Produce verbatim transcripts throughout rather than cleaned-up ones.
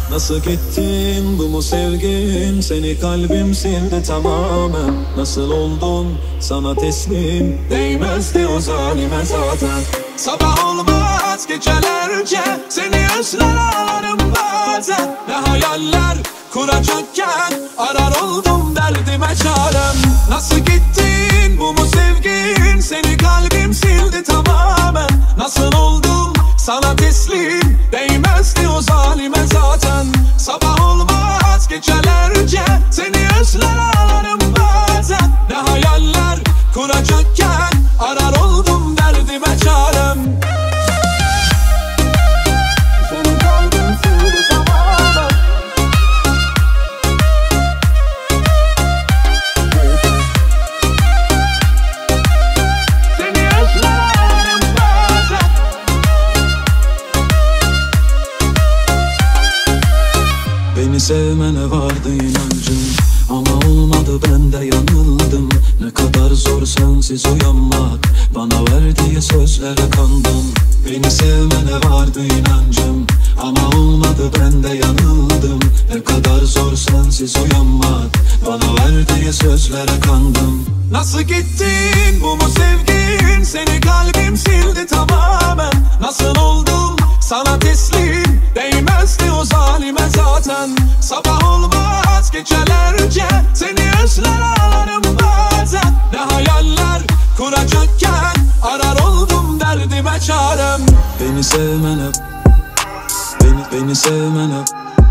Nasıl gittin, bu mu sevgin? Seni kalbim sildi tamamen. Nasıl oldum sana teslim? Değmezdi o zalime zaten. Sabah olmaz gecelerce seni özler ağlarım bazen. Ne hayaller kuracakken arar oldum derdime çarem. Nasıl gittin, bu mu sevgin? Seni kalbim sildi tamamen. Nasıl oldum sana teslim? Değmezdi o zalime zaten. Sabah olmaz gecelerce seni özler ağlarım bazen. Ne hayaller kuracakken arar oldum derdime çarem. Senin kalbin sildi tamamen. Seni özler ağlarım bazen. Beni sevmene vardı inancım, ama olmadı, ben de yanıldım. Ne kadar zor sensiz uyanmak, bana verdiği sözlere kandım. Beni sevmene vardı inancım, ama olmadı, ben de yanıldım. Ne kadar zor sensiz uyanmak, bana verdiği sözlere kandım. Nasıl gittin, bu mu sevgin? Seni kalbim sildi tamamen. Nasıl oldum sana teslim? Değmezdi o zalime zaten. Sabah olmaz gecelerce seni özler ağlarım bazen. Ne hayaller kuracakken arar oldum derdime çarem. Beni sevmene, beni, beni sevmene,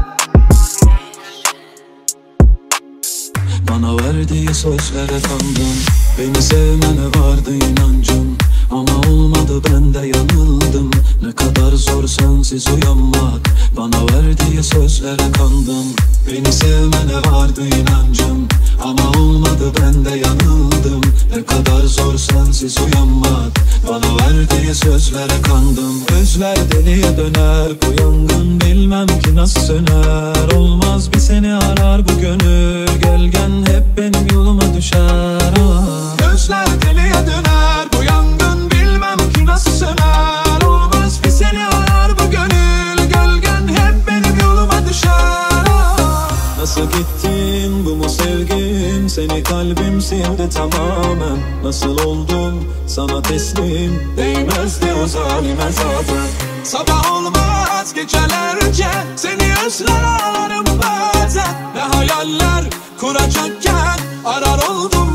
bana verdiği sözlere kandım. Beni sevmene vardı inancım, ama olmadı, ben de yanıldım. Ne kadar zor sensiz uyanmak, bana verdiği sözlere kandım. Beni sevmene vardı inancım, ama olmadı, ben de yanıldım. Ne kadar zor sensiz uyanmak, bana verdiği sözlere kandım. Gözler deliye döner, bu yangın bilmem ki nasıl söner. Olmaz bir seni arar bu gönül, gölgen hep benim yoluma düşer. Ah. Gözler deliye döner, bu yangın bilmem ki nasıl söner. Olmaz bir seni arar bu gönül, gölgen hep benim yoluma düşer. Ah. Nasıl gittin, bu mu sevgin? Seni kalbim sildi tamamen. Nasıl oldum sana teslim? Değmezdi o zalime zaten. Sabah olmaz gecelerce seni özler ağlarım bazen. Ne hayaller kuracakken arar oldum